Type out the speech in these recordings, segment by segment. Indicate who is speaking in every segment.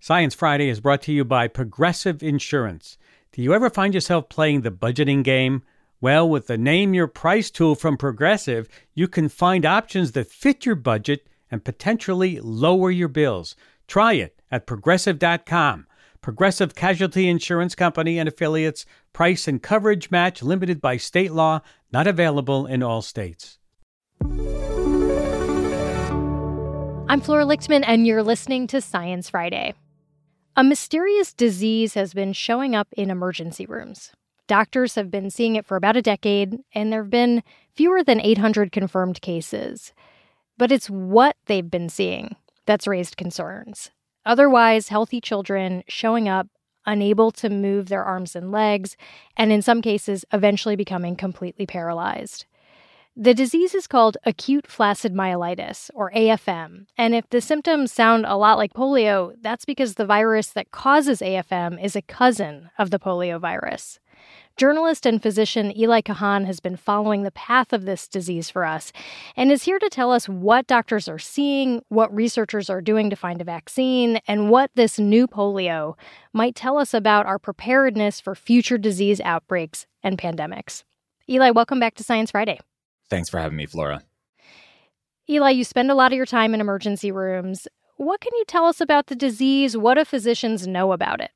Speaker 1: Science Friday is brought to you by Progressive Insurance. Do you ever find yourself playing the budgeting game? Well, with the Name Your Price tool from Progressive, you can find options that fit your budget and potentially lower your bills. Try it at Progressive.com. Progressive Casualty Insurance Company and Affiliates. Price and coverage match limited by state law. Not available in all states.
Speaker 2: I'm Flora Lichtman, and you're listening to Science Friday. A mysterious disease has been showing up in emergency rooms. Doctors have been seeing it for about a decade, and there have been fewer than 800 confirmed cases. But it's what they've been seeing that's raised concerns. Otherwise, healthy children showing up, unable to move their arms and legs, and in some cases, eventually becoming completely paralyzed. The disease is called acute flaccid myelitis, or AFM, and if the symptoms sound a lot like polio, that's because the virus that causes AFM is a cousin of the polio virus. Journalist and physician Eli Kahan has been following the path of this disease for us and is here to tell us what doctors are seeing, what researchers are doing to find a vaccine, and what this new polio might tell us about our preparedness for future disease outbreaks and pandemics. Eli, welcome back to Science Friday.
Speaker 3: Thanks for having me, Flora.
Speaker 2: Eli, you spend a lot of your time in emergency rooms. What can you tell us about the disease? What do physicians know about it?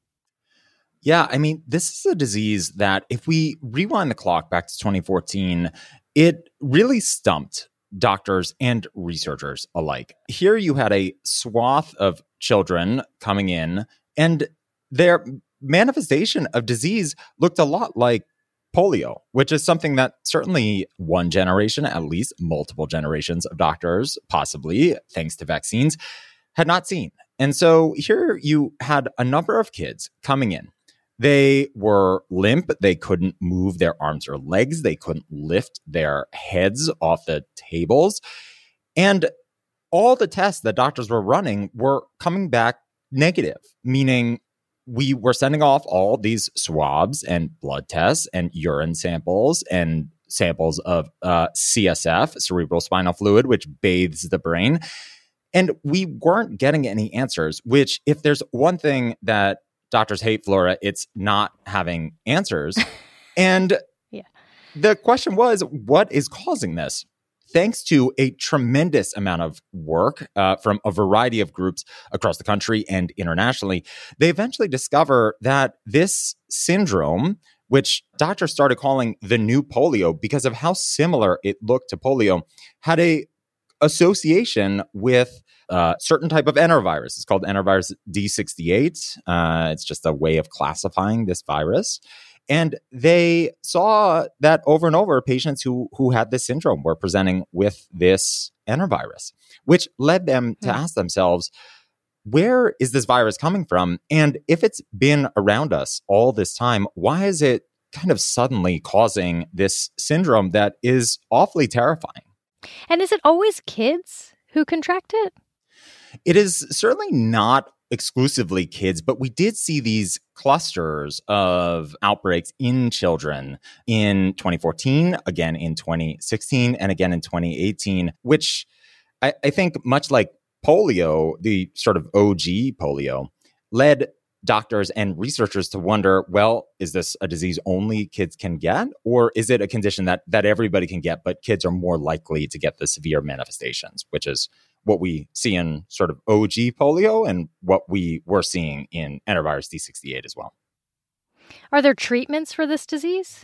Speaker 3: Yeah, I mean, this is a disease that if we rewind the clock back to 2014, it really stumped doctors and researchers alike. Here you had a swath of children coming in, and their manifestation of disease looked a lot like polio, which is something that certainly one generation, at least multiple generations of doctors, possibly thanks to vaccines, had not seen. And so here you had a number of kids coming in. They were limp. They couldn't move their arms or legs. They couldn't lift their heads off the tables. And all the tests that doctors were running were coming back negative, meaning we were sending off all these swabs and blood tests and urine samples and samples of CSF, cerebral spinal fluid, which bathes the brain. And we weren't getting any answers, which if there's one thing that doctors hate, Flora, it's not having answers. And the question was, what is causing this? Thanks to a tremendous amount of work from a variety of groups across the country and internationally, they eventually discover that this syndrome, which doctors started calling the new polio because of how similar it looked to polio, had a association with a certain type of enterovirus. It's called enterovirus D68. It's just a way of classifying this virus. And they saw that over and over, patients who had this syndrome were presenting with this enterovirus, which led them to ask themselves, where is this virus coming from? And if it's been around us all this time, why is it kind of suddenly causing this syndrome that is awfully terrifying?
Speaker 2: And is it always kids who contract it?
Speaker 3: It is certainly not exclusively kids, but we did see these clusters of outbreaks in children in 2014, again in 2016, and again in 2018, which I think much like polio, the sort of OG polio, led doctors and researchers to wonder, well, is this a disease only kids can get? Or is it a condition that everybody can get, but kids are more likely to get the severe manifestations, which is what we see in sort of OG polio and what we were seeing in enterovirus D68 as well.
Speaker 2: Are there treatments for this disease?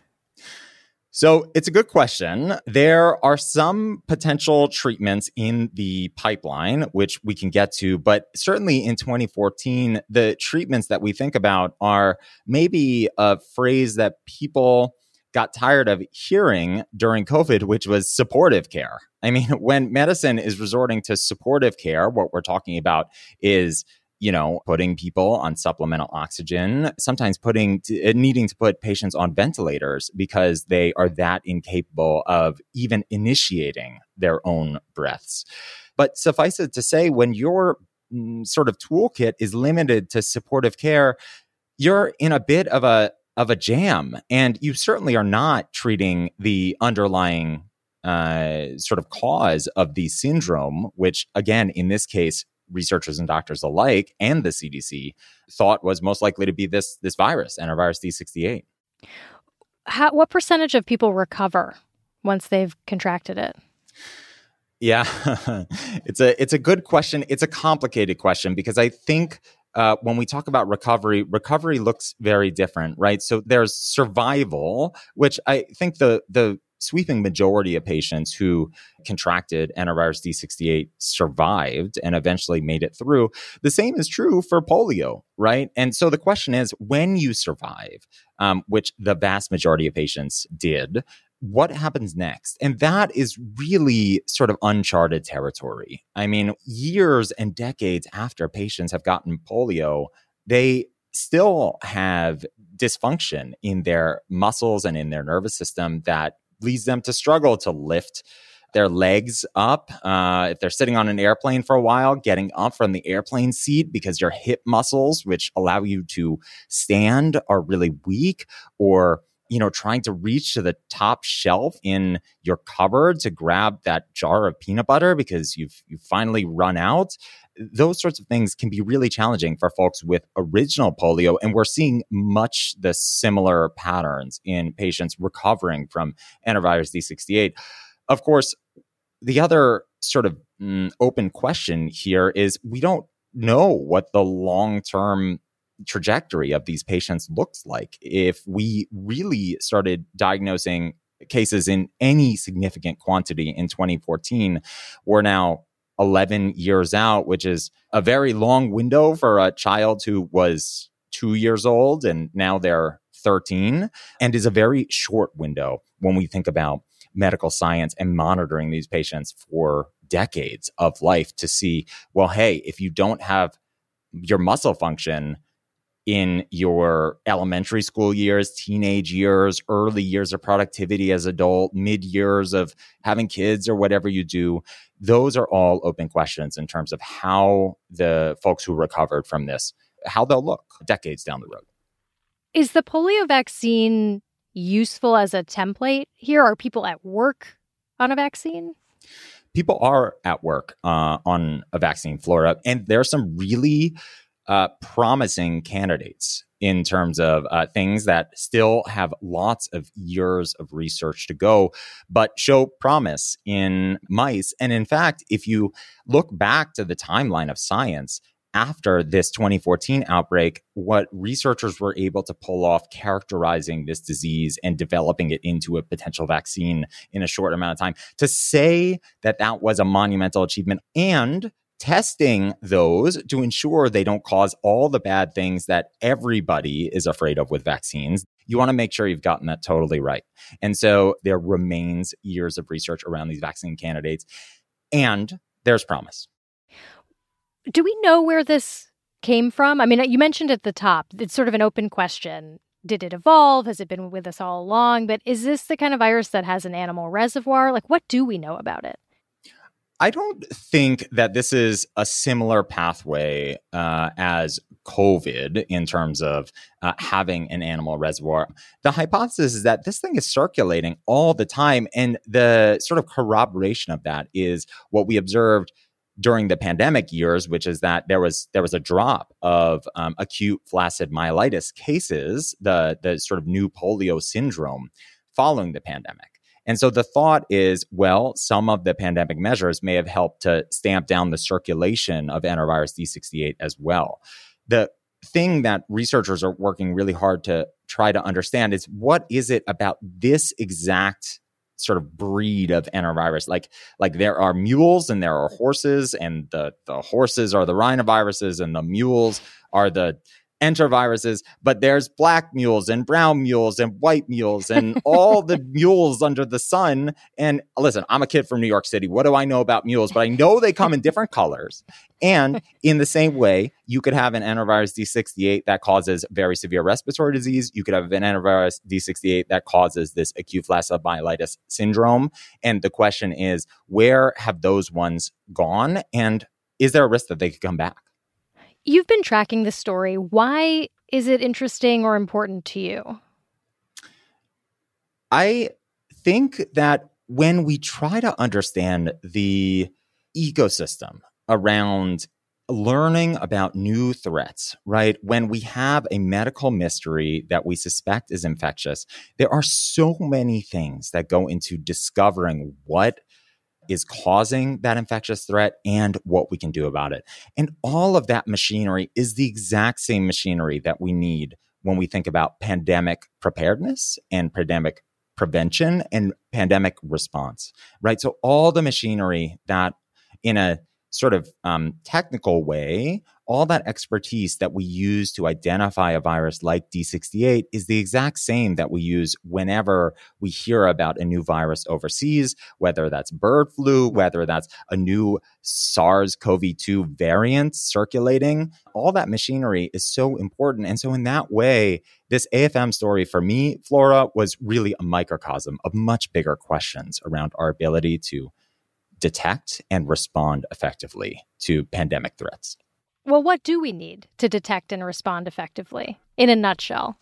Speaker 3: So it's a good question. There are some potential treatments in the pipeline, which we can get to, but certainly in 2014, the treatments that we think about are maybe a phrase that people got tired of hearing during COVID, which was supportive care. I mean, when medicine is resorting to supportive care, what we're talking about is, putting people on supplemental oxygen, sometimes needing to put patients on ventilators because they are that incapable of even initiating their own breaths. But suffice it to say, when your sort of toolkit is limited to supportive care, you're in a bit of a jam, and you certainly are not treating the underlying sort of cause of the syndrome, which again, in this case, researchers and doctors alike and the CDC thought was most likely to be this virus, enterovirus D68.
Speaker 2: What percentage of people recover once they've contracted it?
Speaker 3: Yeah, it's a good question. It's a complicated question because I think when we talk about recovery looks very different, right? So there's survival, which I think the sweeping majority of patients who contracted enterovirus D68 survived and eventually made it through. The same is true for polio, right? And so the question is, when you survive, which the vast majority of patients did, what happens next? And that is really sort of uncharted territory. I mean, years and decades after patients have gotten polio, they still have dysfunction in their muscles and in their nervous system that leads them to struggle to lift their legs up. If they're sitting on an airplane for a while, getting up from the airplane seat because your hip muscles, which allow you to stand, are really weak, or trying to reach to the top shelf in your cupboard to grab that jar of peanut butter because you've finally run out. Those sorts of things can be really challenging for folks with original polio. And we're seeing much the similar patterns in patients recovering from enterovirus D68. Of course, the other sort of open question here is we don't know what the long-term trajectory of these patients looks like. If we really started diagnosing cases in any significant quantity in 2014, we're now 11 years out, which is a very long window for a child who was 2 years old and now they're 13, and is a very short window when we think about medical science and monitoring these patients for decades of life to see, well, hey, if you don't have your muscle function in your elementary school years, teenage years, early years of productivity as adult, mid years of having kids or whatever you do, those are all open questions in terms of how the folks who recovered from this, how they'll look decades down the road.
Speaker 2: Is the polio vaccine useful as a template here? Are people at work on a vaccine?
Speaker 3: People are at work on a vaccine, Flora, and there are some really promising candidates in terms of things that still have lots of years of research to go, but show promise in mice. And in fact, if you look back to the timeline of science, after this 2014 outbreak, what researchers were able to pull off characterizing this disease and developing it into a potential vaccine in a short amount of time, to say that that was a monumental achievement, and testing those to ensure they don't cause all the bad things that everybody is afraid of with vaccines. You want to make sure you've gotten that totally right. And so there remains years of research around these vaccine candidates, and there's promise.
Speaker 2: Do we know where this came from? I mean, you mentioned at the top, it's sort of an open question. Did it evolve? Has it been with us all along? But is this the kind of virus that has an animal reservoir? Like, what do we know about it?
Speaker 3: I don't think that this is a similar pathway as COVID in terms of having an animal reservoir. The hypothesis is that this thing is circulating all the time. And the sort of corroboration of that is what we observed during the pandemic years, which is that there was a drop of acute flaccid myelitis cases, the sort of new polio syndrome following the pandemic. And so the thought is, well, some of the pandemic measures may have helped to stamp down the circulation of enterovirus D68 as well. The thing that researchers are working really hard to try to understand is, what is it about this exact sort of breed of enterovirus? Like there are mules and there are horses, and the horses are the rhinoviruses and the mules are the enteroviruses, but there's black mules and brown mules and white mules and all the mules under the sun. And listen, I'm a kid from New York City. What do I know about mules? But I know they come in different colors. And in the same way, you could have an enterovirus D68 that causes very severe respiratory disease. You could have an enterovirus D68 that causes this acute flaccid myelitis syndrome. And the question is, where have those ones gone? And is there a risk that they could come back?
Speaker 2: You've been tracking this story. Why is it interesting or important to you?
Speaker 3: I think that when we try to understand the ecosystem around learning about new threats, right? When we have a medical mystery that we suspect is infectious, there are so many things that go into discovering what is causing that infectious threat and what we can do about it. And all of that machinery is the exact same machinery that we need when we think about pandemic preparedness and pandemic prevention and pandemic response, right? So all the machinery that in a sort of technical way, all that expertise that we use to identify a virus like D68 is the exact same that we use whenever we hear about a new virus overseas, whether that's bird flu, whether that's a new SARS-CoV-2 variant circulating. All that machinery is so important. And so in that way, this AFM story for me, Flora, was really a microcosm of much bigger questions around our ability to detect and respond effectively to pandemic threats.
Speaker 2: Well, what do we need to detect and respond effectively, in a nutshell?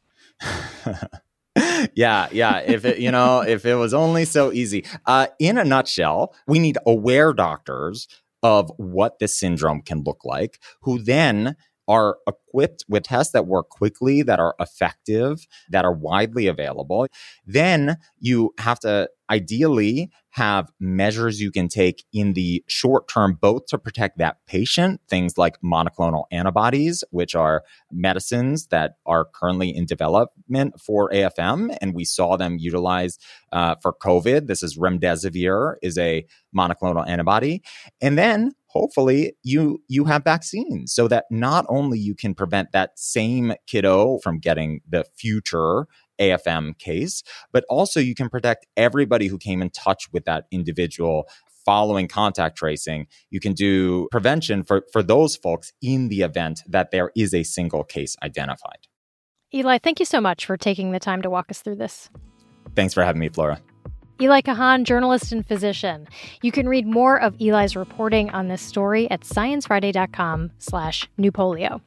Speaker 3: Yeah. If it was only so easy. In a nutshell, we need aware doctors of what this syndrome can look like, who then are equipped with tests that work quickly, that are effective, that are widely available. Then you have to ideally have measures you can take in the short term, both to protect that patient, things like monoclonal antibodies, which are medicines that are currently in development for AFM. And we saw them utilized for COVID. This is remdesivir, is a monoclonal antibody. And then hopefully you have vaccines so that not only you can prevent that same kiddo from getting the future AFM case, but also you can protect everybody who came in touch with that individual following contact tracing. You can do prevention for those folks in the event that there is a single case identified.
Speaker 2: Eli, thank you so much for taking the time to walk us through this.
Speaker 3: Thanks for having me, Flora.
Speaker 2: Eli Kahan, journalist and physician. You can read more of Eli's reporting on this story at sciencefriday.com/newpolio.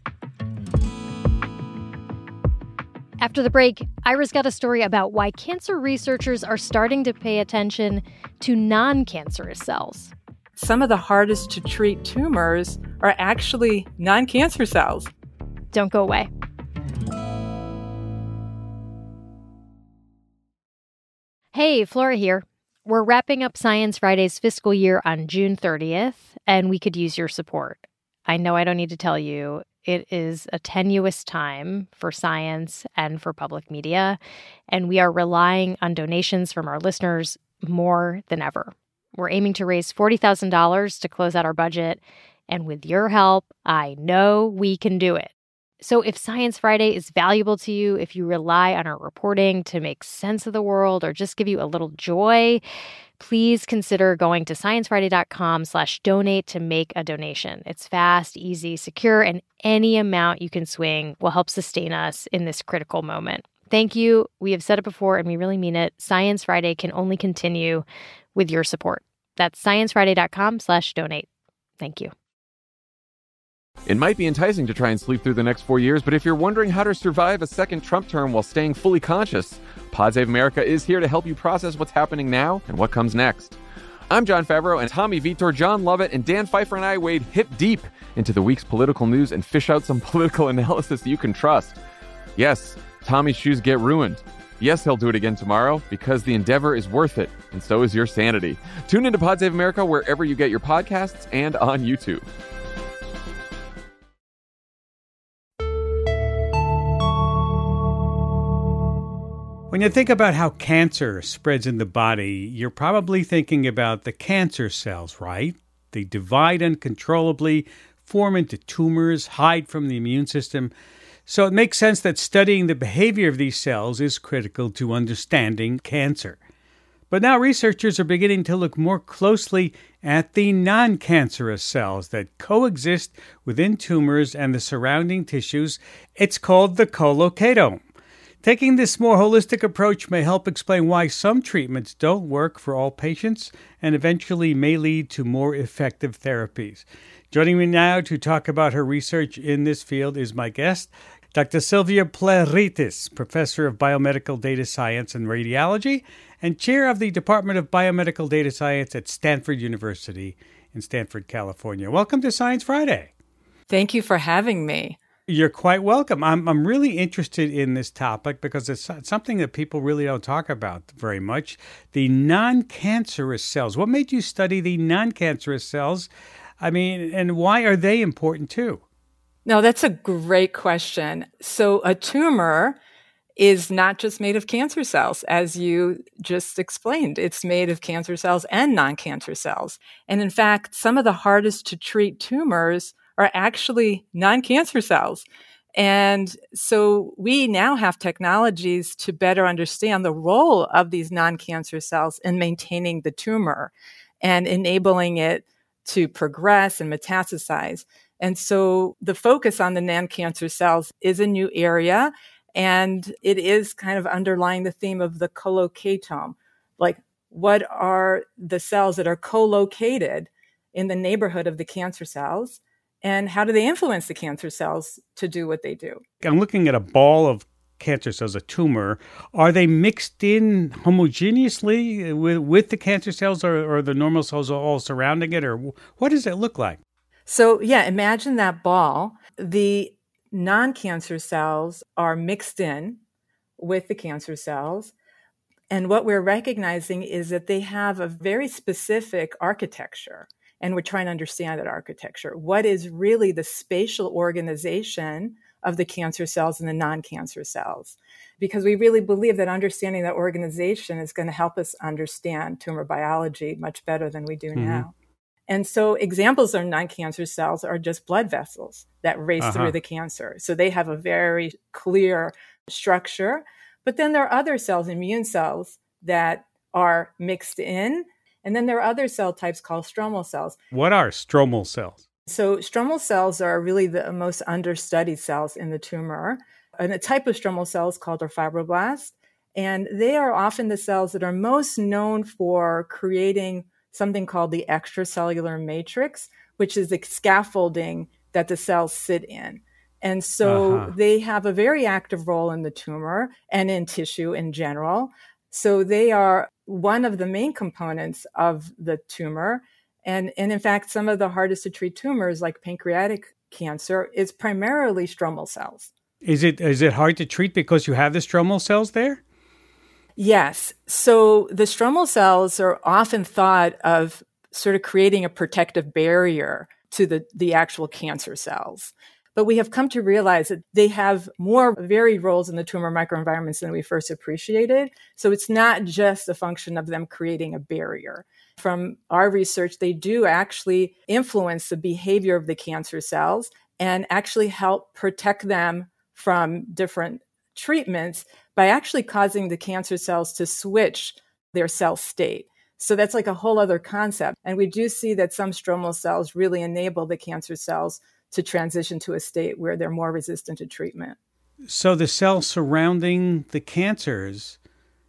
Speaker 2: After the break, Ira's got a story about why cancer researchers are starting to pay attention to non-cancerous cells.
Speaker 4: Some of the hardest to treat tumors are actually non-cancer cells.
Speaker 2: Don't go away. Hey, Flora here. We're wrapping up Science Friday's fiscal year on June 30th, and we could use your support. I know I don't need to tell you, it is a tenuous time for science and for public media, and we are relying on donations from our listeners more than ever. We're aiming to raise $40,000 to close out our budget, and with your help, I know we can do it. So if Science Friday is valuable to you, if you rely on our reporting to make sense of the world or just give you a little joy, please consider going to sciencefriday.com/donate to make a donation. It's fast, easy, secure, and any amount you can swing will help sustain us in this critical moment. Thank you. We have said it before, and we really mean it. Science Friday can only continue with your support. That's sciencefriday.com/donate. Thank you.
Speaker 5: It might be enticing to try and sleep through the next 4 years, but if you're wondering how to survive a second Trump term while staying fully conscious, Pod Save America is here to help you process what's happening now and what comes next. I'm Jon Favreau, and Tommy Vitor, John Lovett, and Dan Pfeiffer and I wade hip deep into the week's political news and fish out some political analysis you can trust. Yes, Tommy's shoes get ruined. Yes, he'll do it again tomorrow because the endeavor is worth it, and so is your sanity. Tune into Pod Save America wherever you get your podcasts and on YouTube.
Speaker 1: When you think about how cancer spreads in the body, you're probably thinking about the cancer cells, right? They divide uncontrollably, form into tumors, hide from the immune system. So it makes sense that studying the behavior of these cells is critical to understanding cancer. But now researchers are beginning to look more closely at the non-cancerous cells that coexist within tumors and the surrounding tissues. It's called the colocatome. Taking this more holistic approach may help explain why some treatments don't work for all patients and eventually may lead to more effective therapies. Joining me now to talk about her research in this field is my guest, Dr. Silvia Pleuritis, Professor of Biomedical Data Science and Radiology and Chair of the Department of Biomedical Data Science at Stanford University in Stanford, California. Welcome to Science Friday.
Speaker 4: Thank you for having me.
Speaker 1: You're quite welcome. I'm really interested in this topic because it's something that people really don't talk about very much. The non-cancerous cells. What made you study the non-cancerous cells? I mean, and why are they important too?
Speaker 4: No, that's a great question. So a tumor is not just made of cancer cells, as you just explained. It's made of cancer cells and non-cancer cells. And in fact, some of the hardest to treat tumors are actually non-cancer cells. And so we now have technologies to better understand the role of these non-cancer cells in maintaining the tumor and enabling it to progress and metastasize. And so the focus on the non-cancer cells is a new area, and it is kind of underlying the theme of the colocatome. Like, what are the cells that are co-located in the neighborhood of the cancer cells? And how do they influence the cancer cells to do what they do?
Speaker 1: I'm looking at a ball of cancer cells, a tumor. Are they mixed in homogeneously with the cancer cells, or the normal cells all surrounding it? Or what does it look like?
Speaker 4: So, yeah, imagine that ball. The non-cancer cells are mixed in with the cancer cells. And what we're recognizing is that they have a very specific architecture. And we're trying to understand that architecture. What is really the spatial organization of the cancer cells and the non-cancer cells? Because we really believe that understanding that organization is going to help us understand tumor biology much better than we do now. And so examples of non-cancer cells are just blood vessels that race through the cancer. So they have a very clear structure. But then there are other cells, immune cells, that are mixed in. And then there are other cell types called stromal cells.
Speaker 1: What are stromal cells?
Speaker 4: So stromal cells are really the most understudied cells in the tumor. And a type of stromal cells called are fibroblasts. And they are often the cells that are most known for creating something called the extracellular matrix, which is the scaffolding that the cells sit in. And so they have a very active role in the tumor and in tissue in general. So they are one of the main components of the tumor. And in fact, some of the hardest to treat tumors, like pancreatic cancer, is primarily stromal cells.
Speaker 1: Is it hard to treat because you have the stromal cells there?
Speaker 4: Yes. So the stromal cells are often thought of sort of creating a protective barrier to the actual cancer cells. But we have come to realize that they have more varied roles in the tumor microenvironments than we first appreciated. So it's not just a function of them creating a barrier. From our research, they do actually influence the behavior of the cancer cells and actually help protect them from different treatments by actually causing the cancer cells to switch their cell state. So that's like a whole other concept. And we do see that some stromal cells really enable the cancer cells to transition to a state where they're more resistant to treatment.
Speaker 1: So the cells surrounding the cancers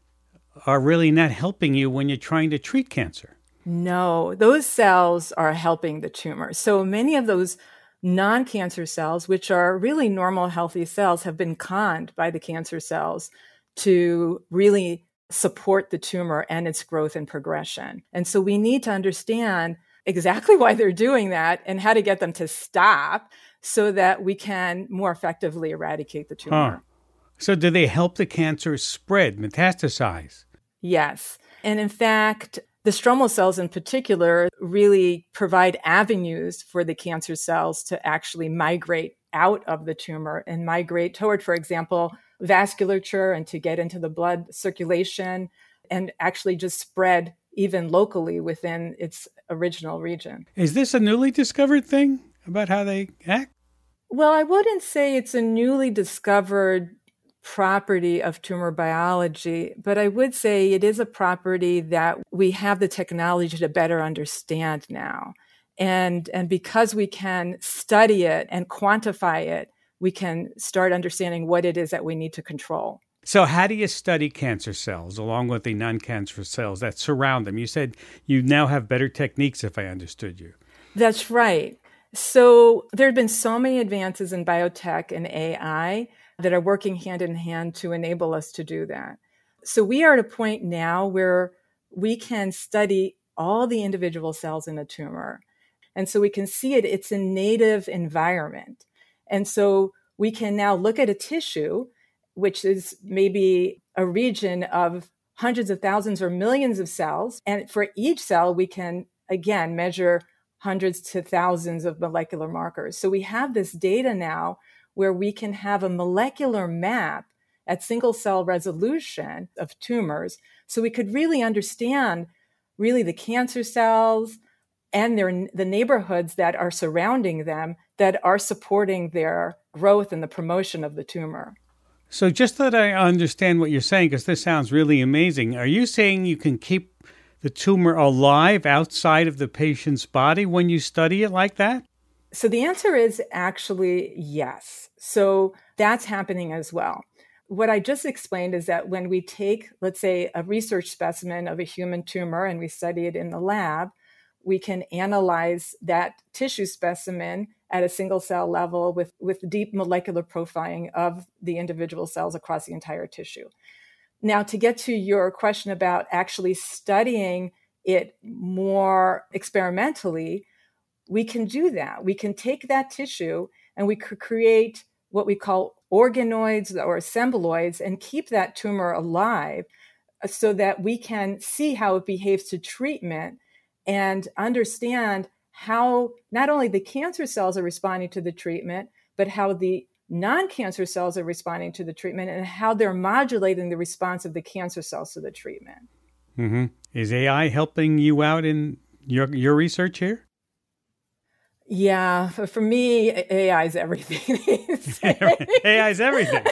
Speaker 1: are really not helping you when you're trying to treat cancer.
Speaker 4: No, those cells are helping the tumor. So many of those non-cancer cells, which are really normal, healthy cells, have been conned by the cancer cells to really support the tumor and its growth and progression. And so we need to understand exactly why they're doing that and how to get them to stop so that we can more effectively eradicate the tumor.
Speaker 1: So do they help the cancer spread, metastasize?
Speaker 4: Yes. And in fact, the stromal cells in particular really provide avenues for the cancer cells to actually migrate out of the tumor and migrate toward, for example, vasculature and to get into the blood circulation and actually just spread even locally within its original region.
Speaker 1: Is this a newly discovered thing about how they act?
Speaker 4: Well, I wouldn't say it's a newly discovered property of tumor biology, but I would say it is a property that we have the technology to better understand now. And because we can study it and quantify it, we can start understanding what it is that we need to control.
Speaker 1: So how do you study cancer cells along with the non-cancerous cells that surround them? You said you now have better techniques, if I understood you.
Speaker 4: That's right. So there have been so many advances in biotech and AI that are working hand in hand to enable us to do that. So we are at a point now where we can study all the individual cells in a tumor And so we can see it, it's a native environment. And so we can now look at a tissue, which is maybe a region of hundreds of thousands or millions of cells. And for each cell, we can, again, measure hundreds to thousands of molecular markers. So we have this data now where we can have a molecular map at single cell resolution of tumors. So we could really understand really the cancer cells and the neighborhoods that are surrounding them that are supporting their growth and the promotion of the tumor.
Speaker 1: So just that I understand what you're saying, because this sounds really amazing, are you saying you can keep the tumor alive outside of the patient's body when you study it like that?
Speaker 4: So the answer is actually yes. So that's happening as well. What I just explained is that when we take, let's say, a research specimen of a human tumor and we study it in the lab, we can analyze that tissue specimen at a single cell level with deep molecular profiling of the individual cells across the entire tissue. Now, to get to your question about actually studying it more experimentally, we can do that. We can take that tissue and we could create what we call organoids or assembloids and keep that tumor alive so that we can see how it behaves to treatment and understand how not only the cancer cells are responding to the treatment, but how the non-cancer cells are responding to the treatment and how they're modulating the response of the cancer cells to the treatment.
Speaker 1: Mm-hmm. Is AI helping you out in your research here?
Speaker 4: Yeah, for me, AI is everything.
Speaker 1: AI is everything.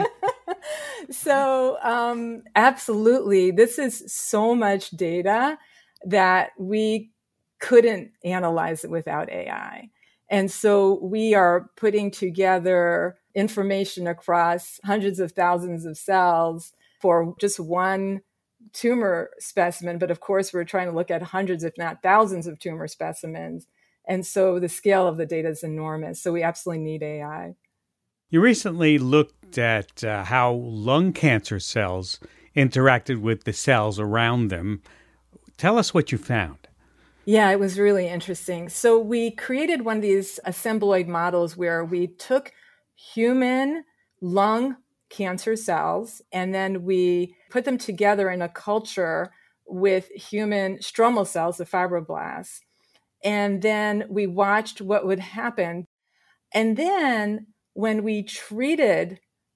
Speaker 4: So absolutely, this is so much data that we couldn't analyze it without AI. And so we are putting together information across hundreds of thousands of cells for just one tumor specimen. But of course, we're trying to look at hundreds, if not thousands of tumor specimens. And so the scale of the data is enormous. So we absolutely need AI.
Speaker 1: You recently looked at how lung cancer cells interacted with the cells around them. Tell us what you found.
Speaker 4: Yeah, it was really interesting. So we created one of these assembloid models where we took human lung cancer cells and then we put them together in a culture with human stromal cells, the fibroblasts. And then we watched what would happen. And then when we treated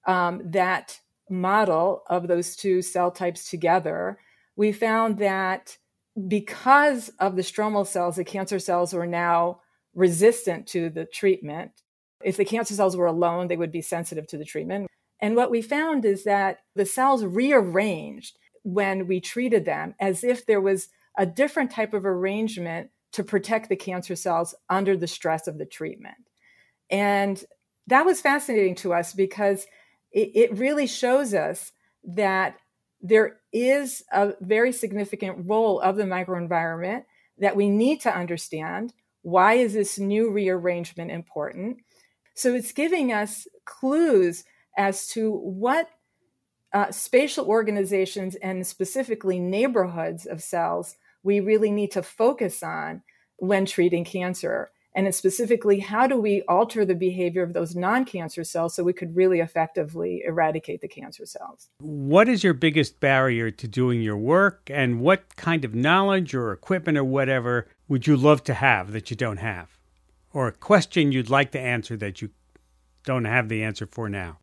Speaker 4: that model of those two cell types together, we found that because of the stromal cells, the cancer cells were now resistant to the treatment. If the cancer cells were alone, they would be sensitive to the treatment. And what we found is that the cells rearranged when we treated them as if there was a different type of arrangement to protect the cancer cells under the stress of the treatment. And that was fascinating to us because it really shows us that there is a very significant role of the microenvironment that we need to understand. Why is this new rearrangement important? So it's giving us clues as to what spatial organizations and specifically neighborhoods of cells we really need to focus on when treating cancer. And it's specifically, how do we alter the behavior of those non-cancer cells so we could really effectively eradicate the cancer cells?
Speaker 1: What is your biggest barrier to doing your work, and what kind of knowledge or equipment or whatever would you love to have that you don't have? Or a question you'd like to answer that you don't have the answer for now?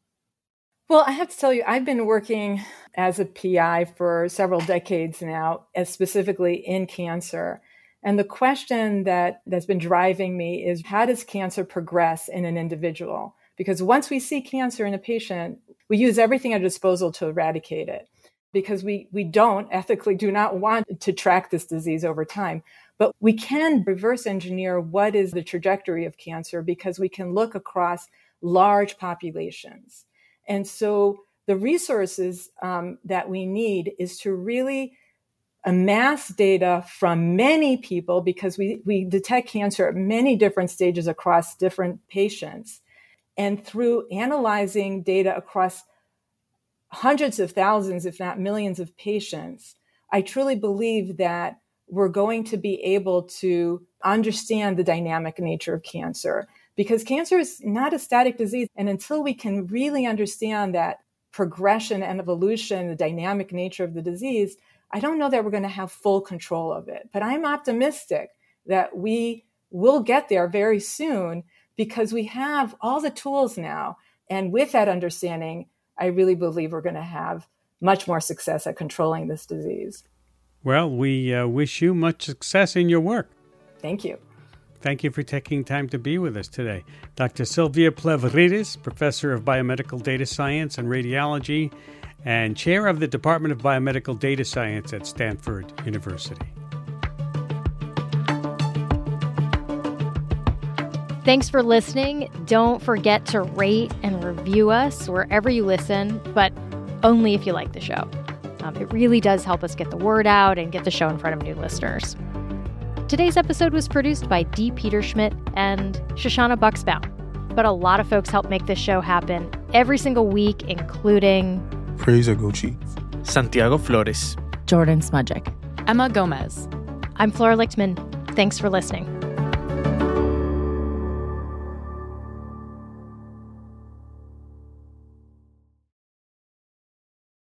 Speaker 4: Well, I have to tell you, I've been working as a PI for several decades now, specifically in cancer. And the question that's been driving me is, how does cancer progress in an individual? Because once we see cancer in a patient, we use everything at our disposal to eradicate it, because we ethically do not want to track this disease over time. But we can reverse engineer what is the trajectory of cancer, because we can look across large populations. And so the resources that we need is to really amass data from many people, because we detect cancer at many different stages across different patients. And through analyzing data across hundreds of thousands, if not millions of patients, I truly believe that we're going to be able to understand the dynamic nature of cancer, because cancer is not a static disease. And until we can really understand that progression and evolution, the dynamic nature of the disease, I don't know that we're going to have full control of it. But I'm optimistic that we will get there very soon, because we have all the tools now. And with that understanding, I really believe we're going to have much more success at controlling this disease.
Speaker 1: Well, we wish you much success in your work.
Speaker 4: Thank you.
Speaker 1: Thank you for taking time to be with us today. Dr. Silvia Plevridis, Professor of Biomedical Data Science and Radiology and Chair of the Department of Biomedical Data Science at Stanford University.
Speaker 2: Thanks for listening. Don't forget to rate and review us wherever you listen, but only if you like the show. It really does help us get the word out and get the show in front of new listeners. Today's episode was produced by Dee Peterschmidt and Shoshana Buxbaum, but a lot of folks help make this show happen every single week, including
Speaker 6: Fraser Gucci,
Speaker 7: Santiago Flores,
Speaker 8: Jordan Smudgick,
Speaker 9: Emma Gomez.
Speaker 2: I'm Flora Lichtman. Thanks for listening.